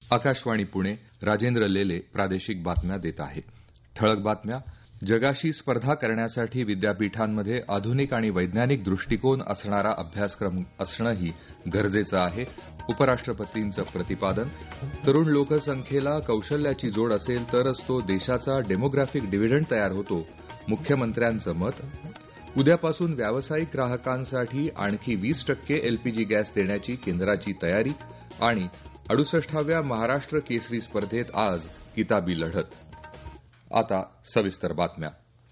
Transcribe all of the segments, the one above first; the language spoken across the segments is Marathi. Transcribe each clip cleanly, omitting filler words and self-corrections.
आकाशवाणी पुणे. राजेंद्र लेले प्रादेशिक बातम्या देत आहे. ठळक बातम्या. जगाशी स्पर्धा करण्यासाठी विद्यापीठांमध्ये आधुनिक आणि वैज्ञानिक दृष्टिकोन असणारा अभ्यासक्रम असणंही गरजेचं आहे. उपराष्ट्रपतींचं प्रतिपादन. तरुण लोकसंख्येला कौशल्याची जोड असेल तरच तो देशाचा डेमोग्राफिक डिव्हिडंड तयार होतो. मुख्यमंत्र्यांचं मत. उद्यापासून व्यावसायिक ग्राहकांसाठी आणखी 20% एलपीजी गॅस देण्याची केंद्राची तयारी. आणि 68व्या महाराष्ट्र केसरी स्पर्धेत आज किताबी लढत. आता सविस्तर बातम्या.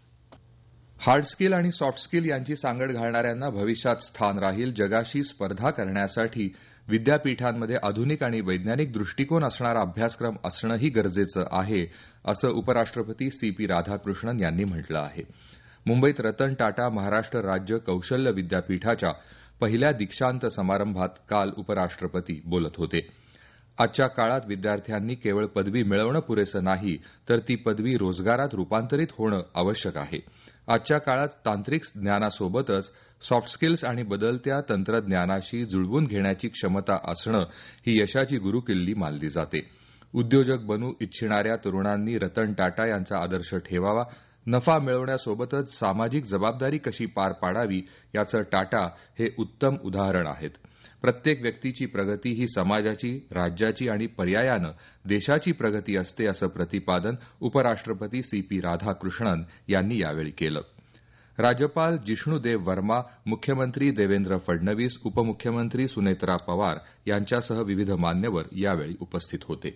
हार्ड स्किल आणि सॉफ्ट स्किल यांची सांगड घालणाऱ्यांना भविष्यात स्थान राहील. जगाशी स्पर्धा करण्यासाठी विद्यापीठांमध्ये आधुनिक आणि वैज्ञानिक दृष्टिकोन असणारा अभ्यासक्रम असणंही गरजेचं आहे, असं उपराष्ट्रपती सी.पी. राधाकृष्णन यांनी म्हटलं आहे. मुंबईत रतन टाटा महाराष्ट्र राज्य कौशल्य विद्यापीठाच्या पहिल्या दीक्षांत समारंभात काल उपराष्ट्रपती बोलत होते. आजच्या काळात विद्यार्थ्यांनी केवळ पदवी मिळवणं पुरेसं नाही, तर ती पदवी रोजगारात रूपांतरित होणं आवश्यक आहे. आजच्या काळात तांत्रिक ज्ञानासोबतच सॉफ्ट स्किल्स आणि बदलत्या तंत्रज्ञानाशी जुळवून घेण्याची क्षमता असणं ही यशाची गुरुकिल्ली मानली जाते. उद्योजक बनू इच्छिणाऱ्या तरुणांनी रतन टाटा यांचा आदर्श ठेवावा. नफा मिळवण्यासोबतच सामाजिक जबाबदारी कशी पार पाडावी याचं टाटा हे उत्तम उदाहरण आहेत. प्रत्येक व्यक्तीची प्रगती ही समाजाची, राज्याची आणि पर्यायानं देशाची प्रगती असते, असं प्रतिपादन उपराष्ट्रपती सी.पी. राधाकृष्णन यांनी यावेळी केलं. राज्यपाल जिष्णू देव वर्मा, मुख्यमंत्री देवेंद्र फडणवीस, उपमुख्यमंत्री सुनेत्रा पवार यांच्यासह विविध मान्यवर यावेळी उपस्थित होते.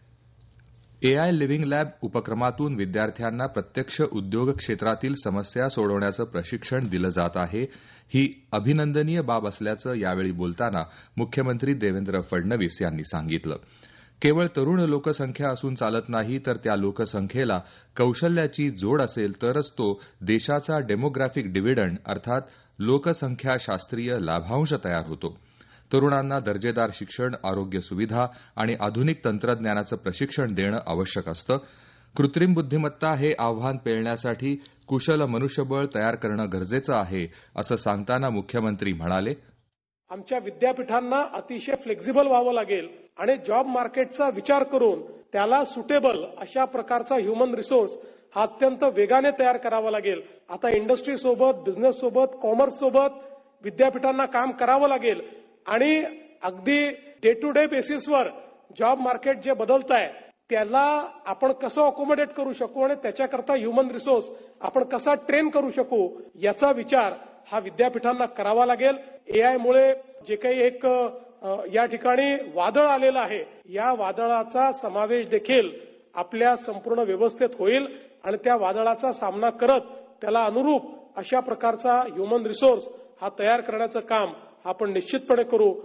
एआय लिव्हिंग लॅब उपक्रमातून विद्यार्थ्यांना प्रत्यक्ष उद्योग क्षेत्रातील समस्या सोडवण्याचं प्रशिक्षण दिलं जात आहे. ही अभिनंदनीय बाब असल्याचं यावेळी बोलताना मुख्यमंत्री देवेंद्र फडणवीस यांनी सांगितलं. केवळ तरुण लोकसंख्या असून चालत नाही, तर त्या लोकसंख्येला कौशल्याची जोड असेल तरच तो देशाचा डेमोग्राफिक डिव्हिडंड अर्थात लोकसंख्याशास्त्रीय लाभांश तयार होतो. तरुणांना दर्जेदार शिक्षण, आरोग्य सुविधा आणि आधुनिक तंत्रज्ञानाचं प्रशिक्षण देणं आवश्यक असतं. कृत्रिम बुद्धिमत्ता हे आव्हान पेलण्यासाठी कुशल मनुष्यबळ तयार करणं गरजेचं आहे, असं सांगताना मुख्यमंत्री म्हणाले, आमच्या विद्यापीठांना अतिशय फ्लेक्झिबल व्हावं लागेल आणि जॉब मार्केटचा विचार करून त्याला सुटेबल अशा प्रकारचा ह्युमन रिसोर्स हा अत्यंत वेगाने तयार करावा लागेल. आता इंडस्ट्री सोबत, बिझनेस सोबत, कॉमर्स सोबत विद्यापीठांना काम करावं लागेल आणि अगदी डे टू डे बेसिसवर जॉब मार्केट जे बदलत आहे त्याला आपण कसं अकोमोडेट करू शकू आणि त्याच्याकरता ह्युमन रिसोर्स आपण कसा ट्रेन करू शकू याचा विचार हा विद्यापीठांना करावा लागेल. एआयमुळे जे काही एक या ठिकाणी वादळ आलेलं आहे, या वादळाचा समावेश देखील आपल्या संपूर्ण व्यवस्थेत होईल आणि त्या वादळाचा सामना करत त्याला अनुरूप अशा प्रकारचा ह्युमन रिसोर्स हा तयार करण्याचं काम आपण निश्चितपणे करू.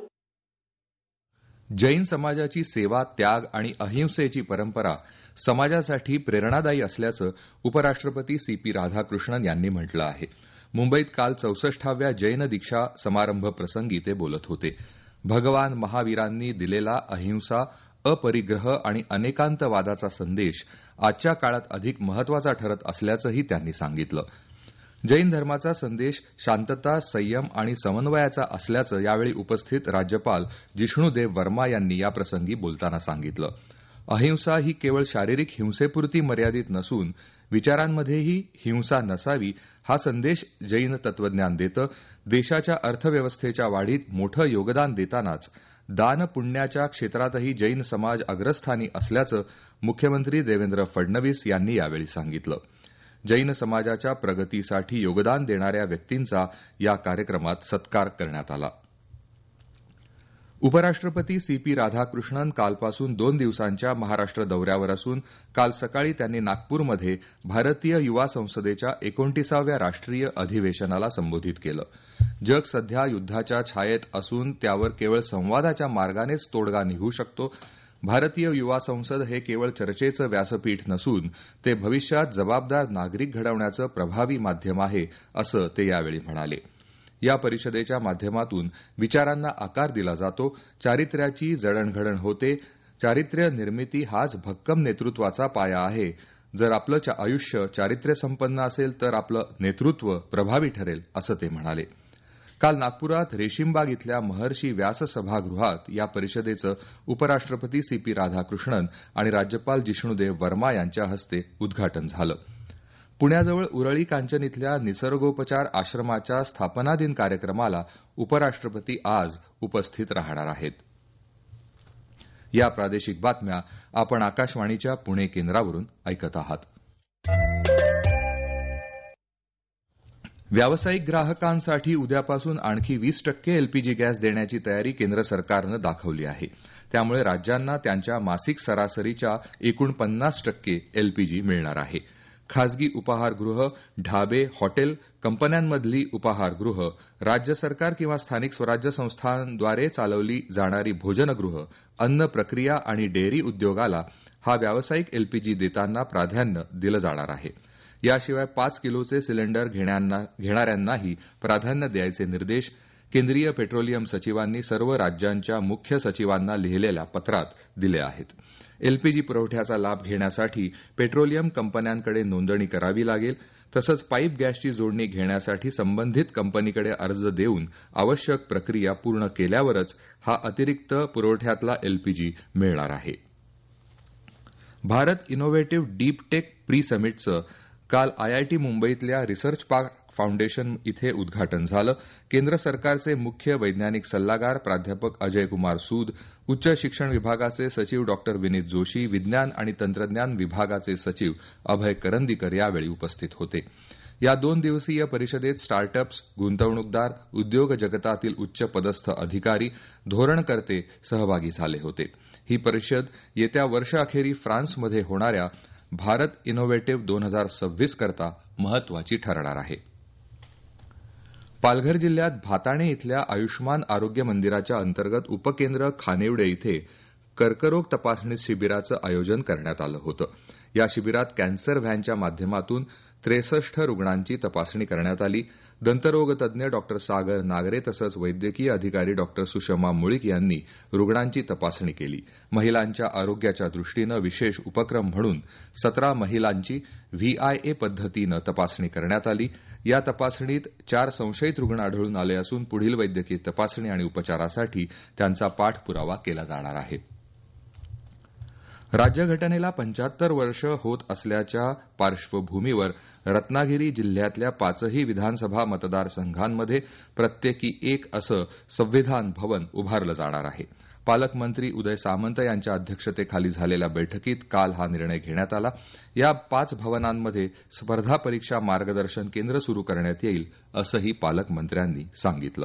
जैन समाजाची सेवा, त्याग आणि अहिंसेची परंपरा समाजासाठी प्रेरणादायी असल्याचं उपराष्ट्रपती सी.पी. राधाकृष्णन यांनी म्हटलं आहे. मुंबईत काल 64व्या जैन दीक्षा समारंभ प्रसंगी ते बोलत होते. भगवान महावीरांनी दिलेला अहिंसा, अपरिग्रह आणि अनेकांतवादाचा संदेश आजच्या काळात अधिक महत्वाचा ठरत असल्याचंही त्यांनी सांगितलं. जैन धर्माचा संदेश शांतता, संयम आणि समन्वयाचा असल्याचं यावेळी उपस्थित राज्यपाल जिष्णू देव वर्मा यांनी याप्रसंगी बोलताना सांगितलं. अहिंसा ही केवळ शारीरिक हिंसेपुरती मर्यादित नसून विचारांमध्येही हिंसा नसावी हा संदेश जैन तत्वज्ञान देतं. देशाच्या अर्थव्यवस्थेच्या वाढीत मोठं योगदान देतानाच दान पुण्याच्या क्षेत्रातही जैन समाज अग्रस्थानी असल्याचं मुख्यमंत्री देवेंद्र फडणवीस यांनी यावेळी सांगितलं. जैन समाजाच्या प्रगतीसाठी योगदान देणाऱ्या व्यक्तींचा या कार्यक्रमात सत्कार करण्यात आला. उपराष्ट्रपती सी.पी. राधाकृष्णन कालपासून 2 दिवसांच्या महाराष्ट्र दौऱ्यावर असून काल सकाळी त्यांनी नागपूरमध्ये भारतीय युवा संसदेच्या 29व्या राष्ट्रीय अधिवेशनाला संबोधित केलं. जग सध्या युद्धाच्या छायेत असून त्यावर केवळ संवादाच्या मार्गानेच तोडगा निघू शकतो. भारतीय युवा संसद हे केवळ चर्चेचं व्यासपीठ नसून ते भविष्यात जबाबदार नागरिक घडवण्याचं प्रभावी माध्यम आहे, असं ते यावेळी म्हणाले. या परिषदेच्या माध्यमातून विचारांना आकार दिला जातो, चारित्र्याची जडणघडण होते. चारित्र्य निर्मिती हाच भक्कम नेतृत्वाचा पाया आहे. जर आपलं आयुष्य चारित्र्यसंपन्न असेल तर आपलं नेतृत्व प्रभावी ठरेल, असं ते म्हणाले. काल नागपुरात रेशीमबाग इथल्या महर्षी व्यास सभागृहात या परिषदेचं उपराष्ट्रपती सीपी राधाकृष्णन आणि राज्यपाल जिष्णुदेव वर्मा यांच्या हस्ते उद्घाटन झालं. पुण्याजवळ उरळी कांचन इथल्या निसर्गोपचार आश्रमाच्या स्थापना दिन कार्यक्रमाला उपराष्ट्रपती आज उपस्थित राहणार आहेत. या प्रादेशिक बातम्या आपण आकाशवाणीच्या पुणे केंद्रावरून ऐकत आहात. व्यावसायिक ग्राहकांसाठी उद्यापासून आणखी 20% एलपीजी गॅस देण्याची तयारी केंद्र सरकारनं दाखवली आहे. त्यामुळे राज्यांना त्यांच्या मासिक सरासरीच्या एकूण 50% एलपीजी मिळणार आहे. खासगी उपाहारगृह, ढाबे, हॉटेल, कंपन्यांमधली उपाहारगृह, राज्य सरकार किंवा स्थानिक स्वराज्य संस्थांद्वारे चालवली जाणारी भोजनगृह, अन्न प्रक्रिया आणि डेअरी उद्योगाला हा व्यावसायिक एलपीजी देताना प्राधान्य दिलं जाणार आहे. याशिवाय 5 किलोचे सिलेंडर घेणाऱ्यांनाही प्राधान्य द्यायचे निर्देश केंद्रीय पेट्रोलियम सचिवांनी सर्व राज्यांच्या मुख्य सचिवांना लिहिलेल्या पत्रात दिले आहेत. एलपीजी पुरवठ्याचा लाभ घेण्यासाठी पेट्रोलियम कंपन्यांकडे नोंदणी करावी लागेल. तसंच पाईप गॅसची जोडणी घेण्यासाठी संबंधित कंपनीकडे अर्ज देऊन आवश्यक प्रक्रिया पूर्ण केल्यावरच हा अतिरिक्त पुरवठ्यातला एलपीजी मिळणार आहे. Bharat innovative deep tech pre समिटचं काल आयआयटी मुंबईतल्या रिसर्च पार्क फाउंडेशन इथे उद्घाटन झालं. केंद्र सरकारचे मुख्य वैज्ञानिक सल्लागार प्राध्यापक अजय कुमार सूद, उच्च शिक्षण विभागाचे सचिव डॉक्टर विनीत जोशी, विज्ञान आणि तंत्रज्ञान विभागाचे सचिव अभय करंदीकर यावेळी उपस्थित होते. या 2 दिवसीय परिषदेत स्टार्टअप्स, गुंतवणूकदार, उद्योग जगतातील उच्च पदस्थ अधिकारी, धोरणकर्ते सहभागी झाले होते. ही परिषद येत्या वर्षअखेरी फ्रान्समध्ये होणाऱ्या भारत इनोव्हेटिव्ह 2026 करता महत्वाची ठरणार आहे. पालघर जिल्ह्यात भाताणे इथल्या आयुष्मान आरोग्य मंदिराच्या अंतर्गत उपकेंद्र खानिवडे इथे कर्करोग तपासणी शिबिराचं आयोजन करण्यात आलं होतं. या शिबिरात कॅन्सर व्हॅनच्या माध्यमातून 63 रुग्णांची तपासणी करण्यात आली. दंतरोग तज्ञ डॉक्टर सागर नागरे तसंच वैद्यकीय अधिकारी डॉक्टर सुषमा मुळीक यांनी रुग्णांची तपासणी केली. महिलांच्या आरोग्याच्या दृष्टीनं विशेष उपक्रम म्हणून 17 महिलांची व्हीआयए पद्धतीनं तपासणी करण्यात आली. या तपासणीत 4 संशयित रुग्ण आढळून आले असून पुढील वैद्यकीय तपासणी आणि उपचारासाठी त्यांचा पाठपुरावा केला जाणार आहे. राज्यघटनेला 75 वर्ष होत असल्याच्या पार्श्वभूमीवर रत्नागिरी जिल्ह्यातल्या 5ही विधानसभा मतदारसंघांमध्ये प्रत्येकी 1 असं संविधान भवन उभारलं जाणार आहे. पालकमंत्री उदय सामंत यांच्या अध्यक्षतेखाली झालेल्या बैठकीत काल हा निर्णय घेण्यात आला. या 5 भवनांमध्ये स्पर्धा परीक्षा मार्गदर्शन केंद्र सुरू करण्यात येईल असंही पालकमंत्र्यांनी सांगितलं.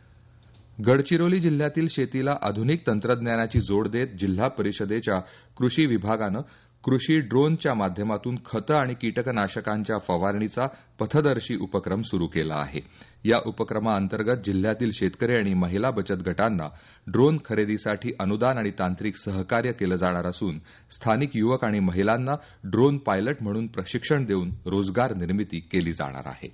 गडचिरोली जिल्ह्यातील शेतीला आधुनिक तंत्रज्ञानाची जोड देत जिल्हा परिषदेच्या कृषी विभागानं कृषी ड्रोनच्या माध्यमातून खतं आणि कीटकनाशकांच्या फवारणीचा पथदर्शी उपक्रम सुरू केला आहे. या उपक्रमाअंतर्गत जिल्ह्यातील शेतकरी आणि महिला बचत गटांना ड्रोन खरेदीसाठी अनुदान आणि तांत्रिक सहकार्य केलं जाणार असून स्थानिक युवक आणि महिलांना ड्रोन पायलट म्हणून प्रशिक्षण देऊन रोजगार निर्मिती केली जाणार आहे.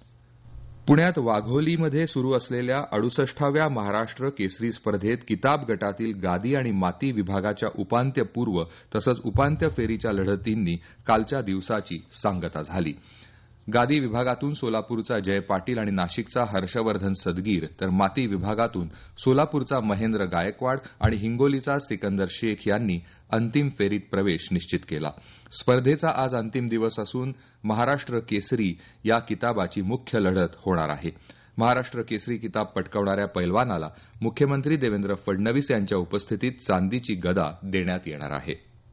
पुण्यात वाघोलीमध्ये सुरू असलेल्या 68व्या महाराष्ट्र केसरी स्पर्धेत किताब गटातील गादी आणि माती विभागाच्या उपांत्यपूर्व तसंच उपांत्य फेरीच्या लढतींनी कालच्या दिवसाची सांगता झाली. गादी विभागातून सोलापूरचा जय पाटील आणि नाशिकचा हर्षवर्धन सदगीर तर माती विभागातून सोलापूरचा महेंद्र गायकवाड आणि हिंगोलीचा सिकंदर शेख यांनी अंतिम फेरीत प्रवेश निश्चित केला. स्पर्धेचा आज अंतिम दिवस असून महाराष्ट्र केसरी या किताबाची मुख्य लढत होणार आहे. महाराष्ट्र केसरी किताब पटकावणाऱ्या पैलवानाला मुख्यमंत्री देवेंद्र फडणवीस यांच्या उपस्थितीत चांदीची गदा देण्यात येणार आहे.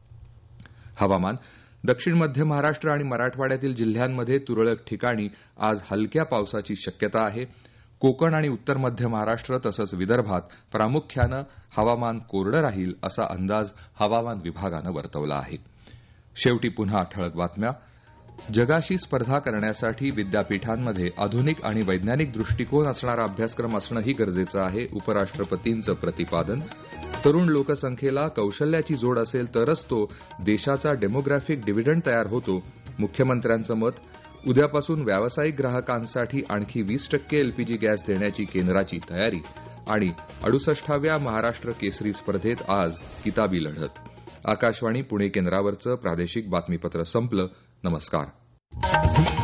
हवामान. दक्षिण मध्य महाराष्ट्र आणि मराठवाड्यातील जिल्ह्यांमध्ये तुरळक ठिकाणी आज हलक्या पावसाची शक्यता आहे. कोकण आणि उत्तर मध्य महाराष्ट्र तसंच विदर्भात प्रामुख्यानं हवामान कोरडं राहील असा अंदाज हवामान विभागानं वर्तवला आहे. शेवटी पुन्हा ठळक बातम्या. जगाशी स्पर्धा करण्यासाठी विद्यापीठांमध्ये आधुनिक आणि वैज्ञानिक दृष्टिकोन असणारा अभ्यासक्रम असणंही गरजेचं आहे. उपराष्ट्रपतींचं प्रतिपादन. तरुण लोकसंख्येला कौशल्याची जोड असेल तरच तो देशाचा डेमोग्राफिक डिव्हिडंड तयार होतो. मुख्यमंत्र्यांचं मत. उद्यापासून व्यावसायिक ग्राहकांसाठी आणखी 20% एलपीजी गॅस देण्याची केंद्राची तयारी. आणि 68व्या महाराष्ट्र केसरी स्पर्धेत आज किताबी लढत. आकाशवाणी पुणे केंद्रावरचं प्रादेशिक बातमीपत्र संपलं. नमस्कार.